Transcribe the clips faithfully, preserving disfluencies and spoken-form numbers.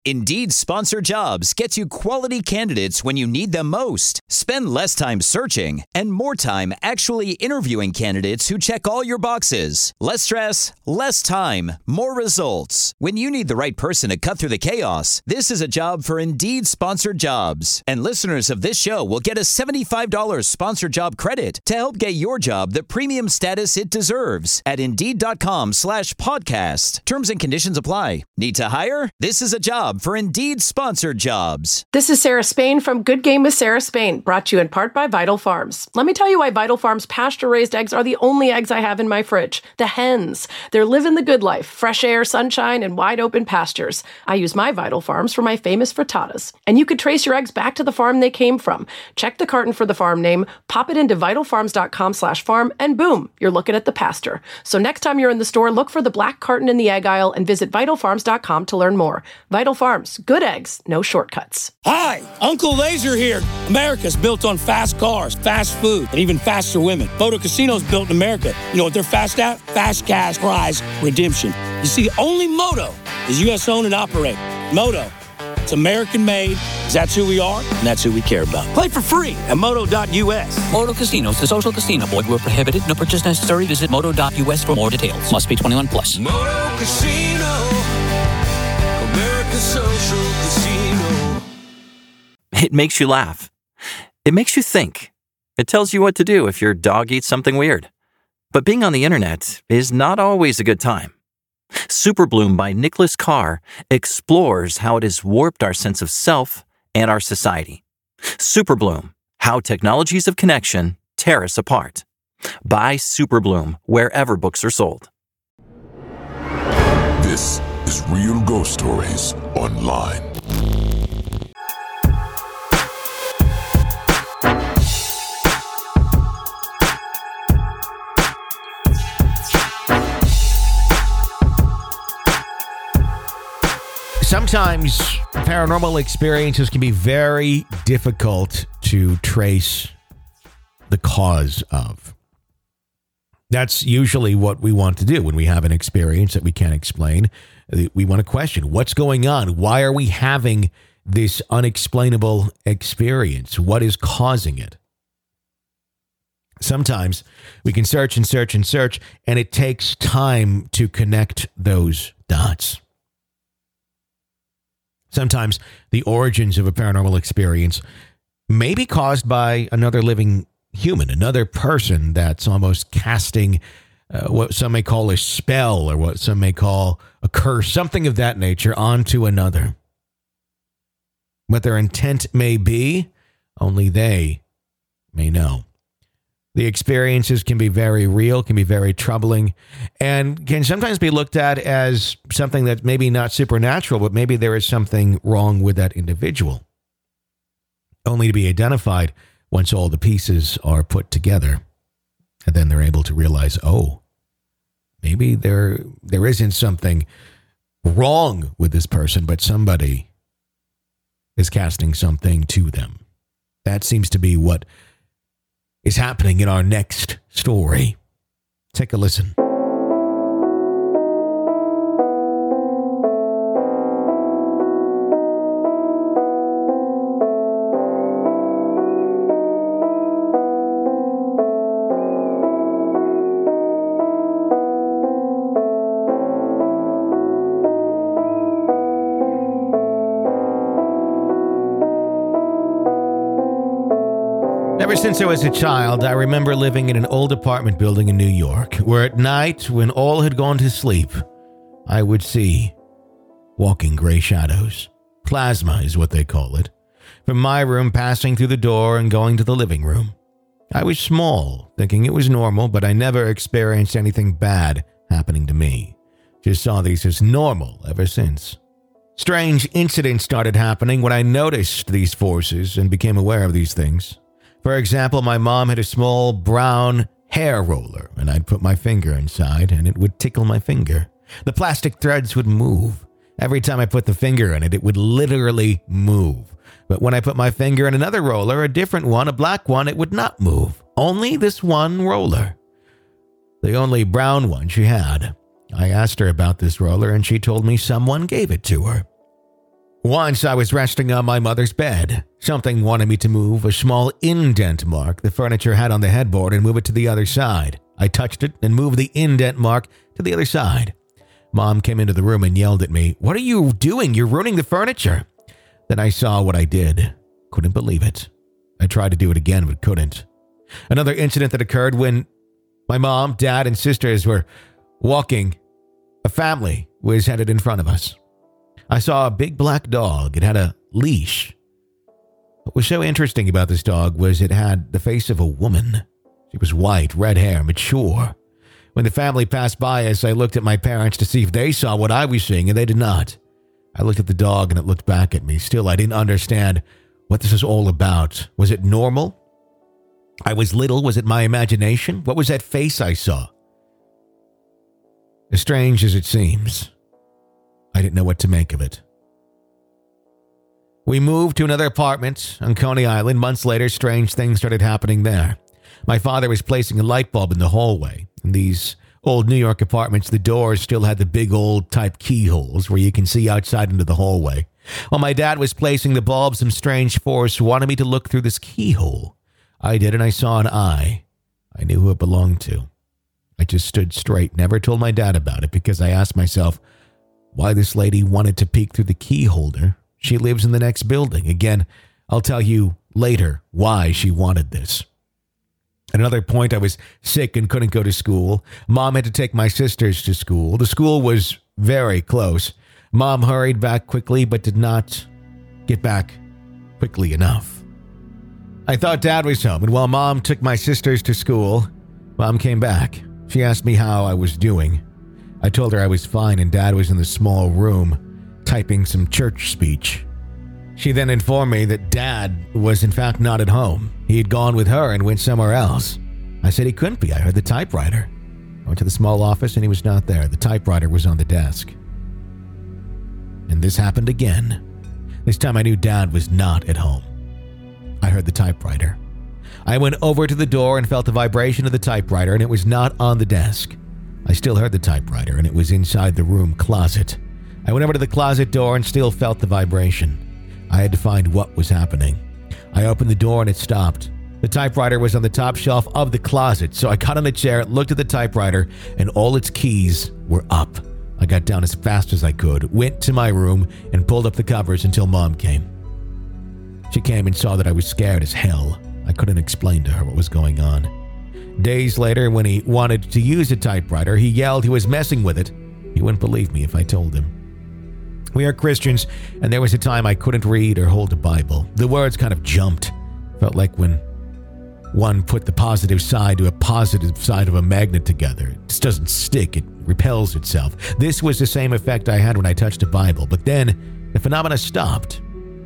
Indeed Sponsored Jobs gets you quality candidates when you need them most. Spend less time searching and more time actually interviewing candidates who check all your boxes. Less stress, less time, more results. When you need the right person to cut through the chaos, this is a job for Indeed Sponsored Jobs. And listeners of this show will get a seventy-five dollars sponsored job credit to help get your job the premium status it deserves at Indeed.com slash podcast. Terms and conditions apply. Need to hire? This is a job for Indeed Sponsored Jobs. This is Sarah Spain from Good Game with Sarah Spain, brought to you in part by Vital Farms. Let me tell you why Vital Farms pasture-raised eggs are the only eggs I have in my fridge. The hens. They're living the good life. Fresh air, sunshine, and wide-open pastures. I use my Vital Farms for my famous frittatas. And you could trace your eggs back to the farm they came from. Check the carton for the farm name, pop it into vitalfarms.com slash farm, and boom, you're looking at the pasture. So next time you're in the store, look for the black carton in the egg aisle and visit vital farms dot com to learn more. Vital Farms. Good eggs. No shortcuts. Hi, Uncle Laser here. America's built on fast cars, fast food, and even faster women. Moto Casino's built in America. You know what they're fast at? Fast cash prize redemption. You see, only Moto is U S owned and operated. Moto. It's American made. That's who we are, and that's who we care about. Play for free at moto dot U S. Moto Casinos, the social casino. Void where prohibited. No purchase necessary. Visit moto dot U S for more details. Must be twenty-one plus. Moto Casino. America's social casino. It makes you laugh. It makes you think. It tells you what to do if your dog eats something weird. But being on the internet is not always a good time. Superbloom by Nicholas Carr explores how it has warped our sense of self and our society. Superbloom, How Technologies of Connection Tear Us Apart. Buy Superbloom wherever books are sold. This is Real Ghost Stories Online. Sometimes paranormal experiences can be very difficult to trace the cause of. That's usually what we want to do when we have an experience that we can't explain. We want to question what's going on. Why are we having this unexplainable experience? What is causing it? Sometimes we can search and search and search, and it takes time to connect those dots. Sometimes the origins of a paranormal experience may be caused by another living human, another person that's almost casting uh, what some may call a spell or what some may call a curse, something of that nature, onto another. What their intent may be, only they may know. The experiences can be very real, can be very troubling, and can sometimes be looked at as something that's maybe not supernatural, but maybe there is something wrong with that individual, only to be identified once all the pieces are put together. And then they're able to realize, oh, maybe there there isn't something wrong with this person, but somebody is casting something to them. That seems to be what is happening in our next story. Take a listen. Ever since I was a child, I remember living in an old apartment building in New York, where at night, when all had gone to sleep, I would see walking gray shadows. Plasma is what they call it. From my room, passing through the door and going to the living room. I was small, thinking it was normal, but I never experienced anything bad happening to me. Just saw these as normal ever since. Strange incidents started happening when I noticed these forces and became aware of these things. For example, my mom had a small brown hair roller, and I'd put my finger inside, and it would tickle my finger. The plastic threads would move. Every time I put the finger in it, it would literally move. But when I put my finger in another roller, a different one, a black one, it would not move. Only this one roller. The only brown one she had. I asked her about this roller, and she told me someone gave it to her. Once I was resting on my mother's bed. Something wanted me to move a small indent mark the furniture had on the headboard and move it to the other side. I touched it and moved the indent mark to the other side. Mom came into the room and yelled at me, "What are you doing? You're ruining the furniture." Then I saw what I did. Couldn't believe it. I tried to do it again, but couldn't. Another incident that occurred when my mom, dad, and sisters were walking. A family was headed in front of us. I saw a big black dog. It had a leash. What was so interesting about this dog was it had the face of a woman. She was white, red hair, mature. When the family passed by us, I looked at my parents to see if they saw what I was seeing, and they did not. I looked at the dog, and it looked back at me. Still, I didn't understand what this was all about. Was it normal? I was little. Was it my imagination? What was that face I saw? As strange as it seems, I didn't know what to make of it. We moved to another apartment on Coney Island. Months later, strange things started happening there. My father was placing a light bulb in the hallway. In these old New York apartments, the doors still had the big old type keyholes where you can see outside into the hallway. While my dad was placing the bulb, some strange force wanted me to look through this keyhole. I did, and I saw an eye. I knew who it belonged to. I just stood straight, never told my dad about it because I asked myself why this lady wanted to peek through the key holder. She lives in the next building. Again, I'll tell you later why she wanted this. At another point, I was sick and couldn't go to school. Mom had to take my sisters to school. The school was very close. Mom hurried back quickly, but did not get back quickly enough. I thought Dad was home, and while Mom took my sisters to school, Mom came back. She asked me how I was doing. I told her I was fine, and Dad was in the small room, typing some church speech. She then informed me that Dad was in fact not at home. He had gone with her and went somewhere else. I said he couldn't be. I heard the typewriter. I went to the small office and he was not there. The typewriter was on the desk. And this happened again. This time I knew Dad was not at home. I heard the typewriter. I went over to the door and felt the vibration of the typewriter, and it was not on the desk. I still heard the typewriter, and it was inside the room closet. I went over to the closet door and still felt the vibration. I had to find what was happening. I opened the door and it stopped. The typewriter was on the top shelf of the closet, so I got on a chair, looked at the typewriter, and all its keys were up. I got down as fast as I could, went to my room, and pulled up the covers until Mom came. She came and saw that I was scared as hell. I couldn't explain to her what was going on. Days later, when he wanted to use a typewriter, he yelled he was messing with it. He wouldn't believe me if I told him. We are Christians, and there was a time I couldn't read or hold a Bible. The words kind of jumped. Felt like when one put the positive side to a positive side of a magnet together. It just doesn't stick. It repels itself. This was the same effect I had when I touched a Bible, but then the phenomena stopped.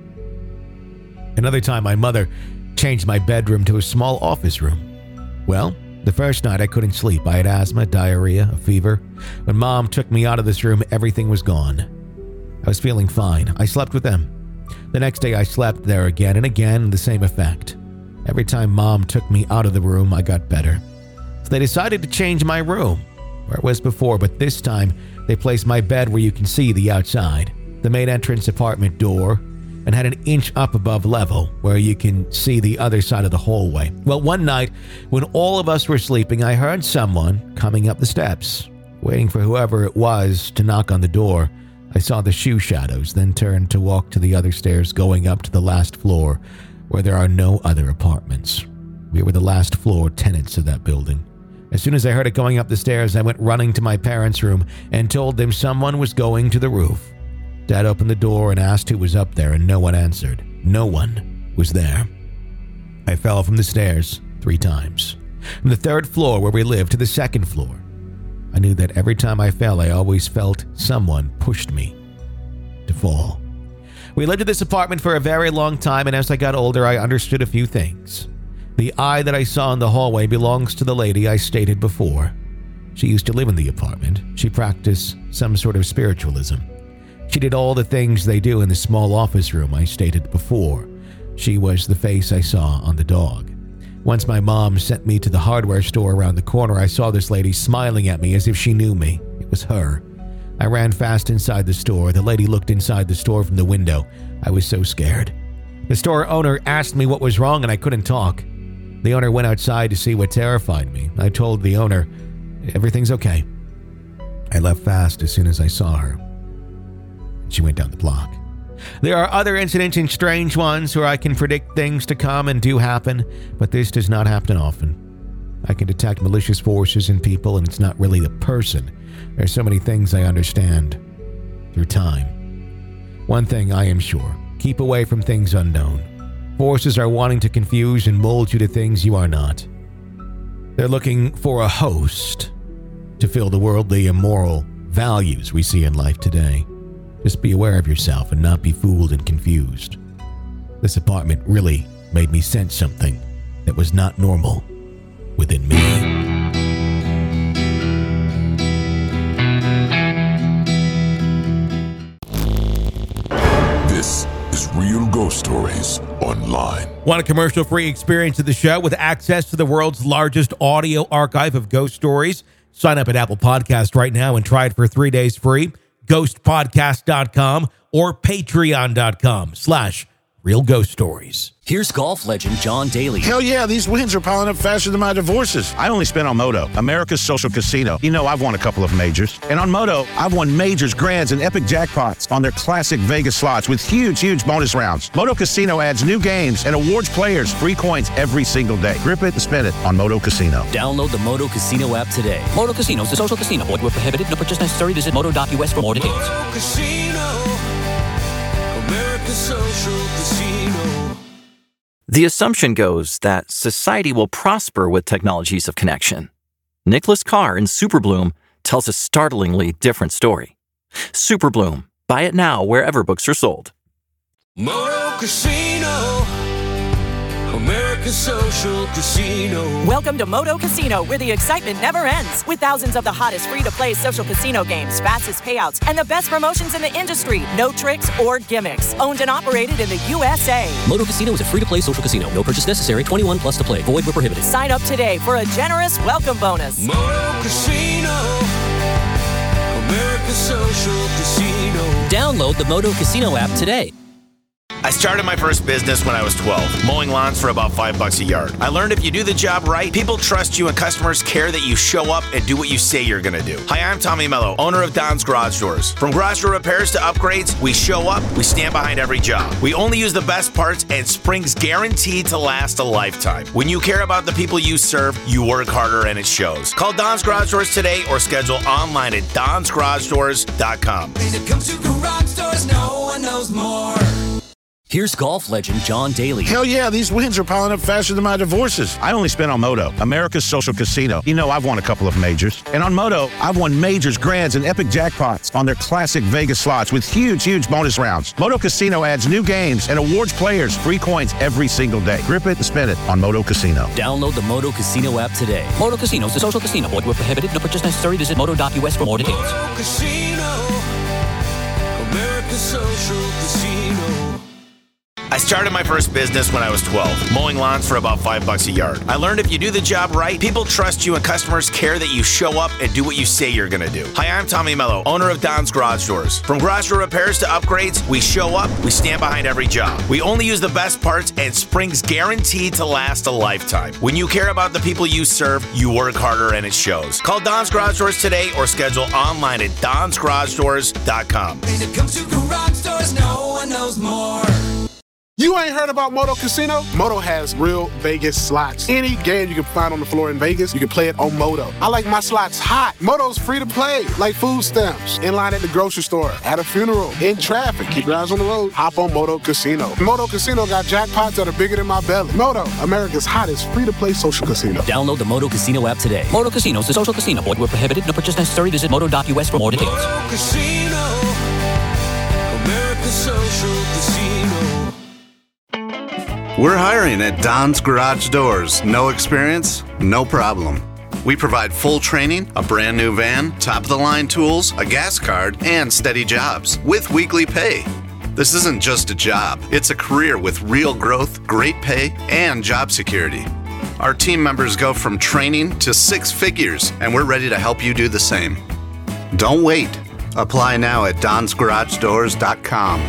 Another time, my mother changed my bedroom to a small office room. Well, the first night I couldn't sleep. I had asthma, diarrhea, a fever. When Mom took me out of this room, everything was gone. I was feeling fine. I slept with them. The next day I slept there again and again, the same effect. Every time Mom took me out of the room, I got better. So they decided to change my room, where it was before, but this time they placed my bed where you can see the outside, the main entrance apartment door, and had an inch up above level where you can see the other side of the hallway. Well, one night, when all of us were sleeping, I heard someone coming up the steps, waiting for whoever it was to knock on the door. I saw the shoe shadows, then turned to walk to the other stairs going up to the last floor, where there are no other apartments. We were the last floor tenants of that building. As soon as I heard it going up the stairs, I went running to my parents' room and told them someone was going to the roof. Dad opened the door and asked who was up there, and no one answered. No one was there. I fell from the stairs three times. From the third floor where we lived to the second floor. I knew that every time I fell, I always felt someone pushed me to fall. We lived in this apartment for a very long time, and as I got older, I understood a few things. The eye that I saw in the hallway belongs to the lady I stated before. She used to live in the apartment. She practiced some sort of spiritualism. She did all the things they do in the small office room I stated before. She was the face I saw on the dog. Once my mom sent me to the hardware store around the corner, I saw this lady smiling at me as if she knew me. It was her. I ran fast inside the store. The lady looked inside the store from the window. I was so scared. The store owner asked me what was wrong and I couldn't talk. The owner went outside to see what terrified me. I told the owner, everything's okay. I left fast as soon as I saw her. She went down the block. There are other incidents and strange ones where I can predict things to come and do happen, but this does not happen often. I can detect malicious forces in people, and it's not really the person. There's so many things I understand through time. One thing I am sure, keep away from things unknown. Forces are wanting to confuse and mold you to things you are not. They're looking for a host to fill the worldly, immoral values we see in life today. Just be aware of yourself and not be fooled and confused. This apartment really made me sense something that was not normal within me. This is Real Ghost Stories Online. Want a commercial-free experience of the show with access to the world's largest audio archive of ghost stories? Sign up at Apple Podcast right now and try it for three days free. ghost podcast dot com or patreon dot com slash real ghost stories. Here's golf legend John Daly. Hell yeah, these wins are piling up faster than my divorces. I only spent on Moto, America's social casino. You know I've won a couple of majors. And on Moto, I've won majors, grands, and epic jackpots on their classic Vegas slots with huge, huge bonus rounds. Moto Casino adds new games and awards players free coins every single day. Grip it and spin it on Moto Casino. Download the Moto Casino app today. Moto Casino is a social casino. Void where prohibited. No purchase necessary. Visit moto dot u s for more details. Moto Casino, America's social casino. The assumption goes that society will prosper with technologies of connection. Nicholas Carr in Superbloom tells a startlingly different story. Superbloom. Buy it now wherever books are sold. Moto Casino, America's social casino. Welcome to Moto Casino, where the excitement never ends. With thousands of the hottest free-to-play social casino games, fastest payouts, and the best promotions in the industry. No tricks or gimmicks. Owned and operated in the U S A. Moto Casino is a free-to-play social casino. No purchase necessary. twenty-one plus to play. Void where prohibited. Sign up today for a generous welcome bonus. Moto Casino, America's social casino. Download the Moto Casino app today. I started my first business when I was twelve, mowing lawns for about five bucks a yard. I learned if you do the job right, people trust you and customers care that you show up and do what you say you're gonna do. Hi, I'm Tommy Mello, owner of Don's Garage Doors. From garage door repairs to upgrades, we show up, we stand behind every job. We only use the best parts and springs guaranteed to last a lifetime. When you care about the people you serve, you work harder and it shows. Call Don's Garage Doors today or schedule online at dons garage doors dot com. When it comes to garage doors, no one knows more. Here's golf legend John Daly. Hell yeah, these wins are piling up faster than my divorces. I only spent on Moto, America's social casino. You know I've won a couple of majors. And on Moto, I've won majors, grands, and epic jackpots on their classic Vegas slots with huge, huge bonus rounds. Moto Casino adds new games and awards players free coins every single day. Grip it and spin it on Moto Casino. Download the Moto Casino app today. Moto Casino is a social casino. Void where prohibited. No purchase necessary. Visit moto dot u s for more details. Moto Casino, America's social casino. I started my first business when I was twelve, mowing lawns for about five bucks a yard. I learned if you do the job right, people trust you and customers care that you show up and do what you say you're gonna do. Hi, I'm Tommy Mello, owner of Don's Garage Doors. From garage door repairs to upgrades, we show up, we stand behind every job. We only use the best parts and springs guaranteed to last a lifetime. When you care about the people you serve, you work harder and it shows. Call Don's Garage Doors today or schedule online at dons garage doors dot com. When it comes to garage doors, no one knows more. You ain't heard about Moto Casino? Moto has real Vegas slots. Any game you can find on the floor in Vegas, you can play it on Moto. I like my slots hot. Moto's free to play, like food stamps. In line at the grocery store, at a funeral, in traffic. Keep your eyes on the road. Hop on Moto Casino. Moto Casino got jackpots that are bigger than my belly. Moto, America's hottest free-to-play social casino. Download the Moto Casino app today. Moto Casino is a social casino. Void where prohibited. No purchase necessary. Visit moto dot u s for more details. Moto Casino, America's social casino. We're hiring at Don's Garage Doors. No experience? No problem. We provide full training, a brand new van, top-of-the-line tools, a gas card, and steady jobs with weekly pay. This isn't just a job. It's a career with real growth, great pay, and job security. Our team members go from training to six figures, and we're ready to help you do the same. Don't wait. Apply now at dons garage doors dot com.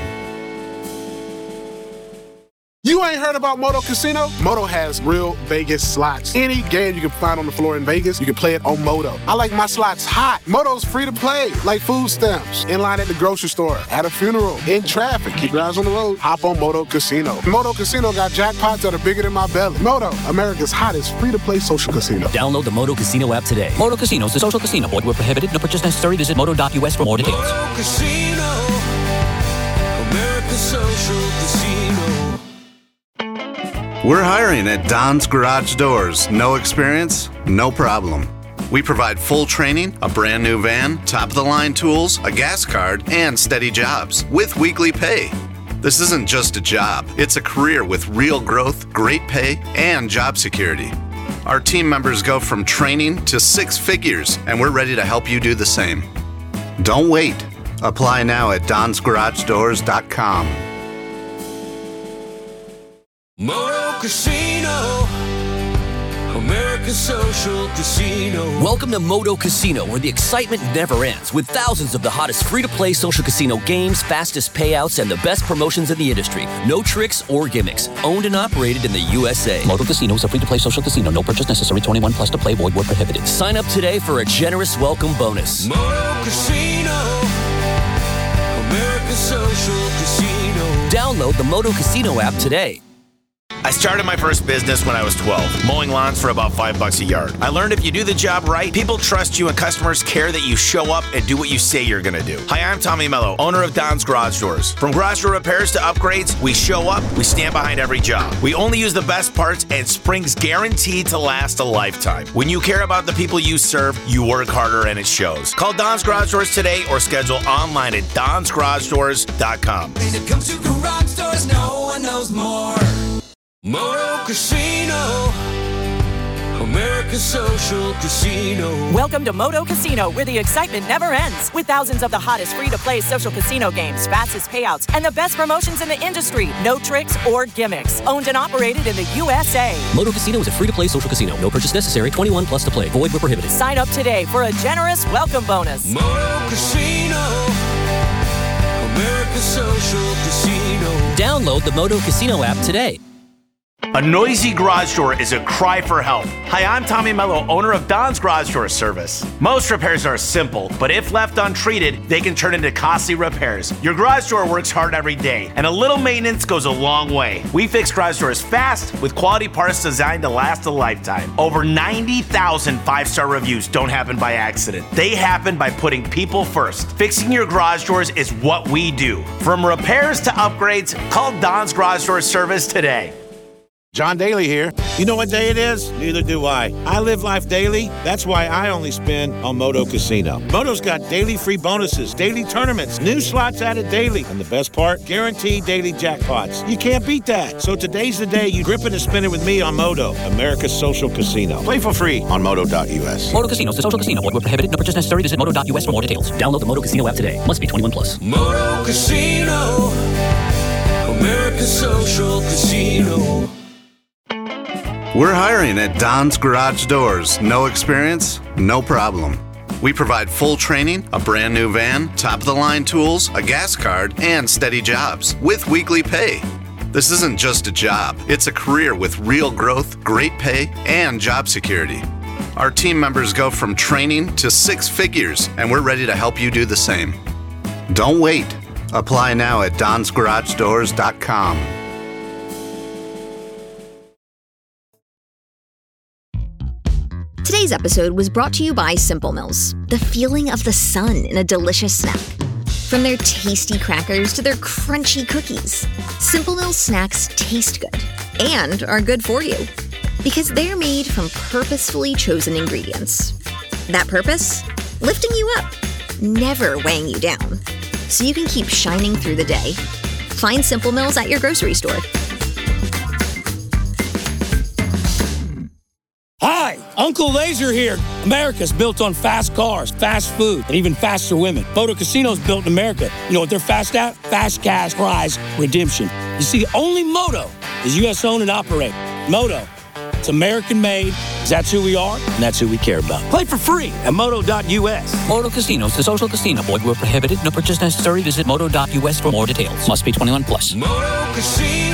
You ain't heard about Moto Casino? Moto has real Vegas slots. Any game you can find on the floor in Vegas, you can play it on Moto. I like my slots hot. Moto's free to play, like food stamps. In line at the grocery store, at a funeral, in traffic. Keep your eyes on the road. Hop on Moto Casino. Moto Casino got jackpots that are bigger than my belly. Moto, America's hottest free-to-play social casino. Download the Moto Casino app today. Moto Casino is a social casino. Void where prohibited. No purchase necessary. Visit moto dot U S for more details. Moto Casino, America's social casino. We're hiring at Don's Garage Doors. No experience? No problem. We provide full training, a brand new van, top-of-the-line tools, a gas card, and steady jobs with weekly pay. This isn't just a job. It's a career with real growth, great pay, and job security. Our team members go from training to six figures, and we're ready to help you do the same. Don't wait. Apply now at dons garage doors dot com. Moto Casino, America's social casino. Welcome to Moto Casino, where the excitement never ends, with thousands of the hottest free-to-play social casino games, fastest payouts, and the best promotions in the industry. No tricks or gimmicks. Owned and operated in the U S A. Moto Casino is a free-to-play social casino. No purchase necessary. twenty-one plus to play. Void where prohibited. Sign up today for a generous welcome bonus. Moto Casino, America's social casino. Download the Moto Casino app today. I started my first business when I was twelve, mowing lawns for about five bucks a yard. I learned if you do the job right, people trust you and customers care that you show up and do what you say you're gonna do. Hi, I'm Tommy Mello, owner of Don's Garage Doors. From garage door repairs to upgrades, we show up, we stand behind every job. We only use the best parts and springs guaranteed to last a lifetime. When you care about the people you serve, you work harder and it shows. Call Don's Garage Doors today or schedule online at dons garage doors dot com. When it comes to garage doors, no one knows more. Moto Casino, America's social casino. Welcome to Moto Casino, where the excitement never ends. With thousands of the hottest free-to-play social casino games, fastest payouts, and the best promotions in the industry. No tricks or gimmicks. Owned and operated in the U S A. Moto Casino is a free-to-play social casino. No purchase necessary. twenty-one plus to play. Void where prohibited. Sign up today for a generous welcome bonus. Moto Casino, America's social casino. Download the Moto Casino app today. A noisy garage door is a cry for help. Hi, I'm Tommy Mello, owner of Don's Garage Door Service. Most repairs are simple, but if left untreated, they can turn into costly repairs. Your garage door works hard every day, and a little maintenance goes a long way. We fix garage doors fast with quality parts designed to last a lifetime. Over ninety thousand five-star reviews don't happen by accident. They happen by putting people first. Fixing your garage doors is what we do. From repairs to upgrades, call Don's Garage Door Service today. John Daly here. You know what day it is? Neither do I. I live life daily. That's why I only spin on Moto Casino. Moto's got daily free bonuses, daily tournaments, new slots added daily, and the best part, guaranteed daily jackpots. You can't beat that. So today's the day you grip it and spin it with me on Moto, America's social casino. Play for free on moto dot U S. Moto Casino is a social casino. Void where prohibited. No purchase necessary. Visit moto dot U S for more details. Download the Moto Casino app today. Must be twenty-one plus. Moto Casino, America's social casino. We're hiring at Don's Garage Doors. No experience? No problem. We provide full training, a brand new van, top-of-the-line tools, a gas card, and steady jobs with weekly pay. This isn't just a job. It's a career with real growth, great pay, and job security. Our team members go from training to six figures, and we're ready to help you do the same. Don't wait. Apply now at dons garage doors dot com. Today's episode was brought to you by Simple Mills, the feeling of the sun in a delicious snack. From their tasty crackers to their crunchy cookies, Simple Mills snacks taste good and are good for you because they're made from purposefully chosen ingredients. That purpose? Lifting you up, never weighing you down, so you can keep shining through the day. Find Simple Mills at your grocery store. Hi, Uncle Laser here. America's built on fast cars, fast food, and even faster women. Moto Casino's built in America. You know what they're fast at? Fast cash, prize, redemption. You see, only Moto is U S owned and operated. Moto, It's American made. That's who we are, and that's who we care about. Play for free at moto dot U S. Moto Casino is a social casino. Void where prohibited. No purchase necessary. Visit moto dot U S for more details. Must be twenty-one plus. Moto Casino.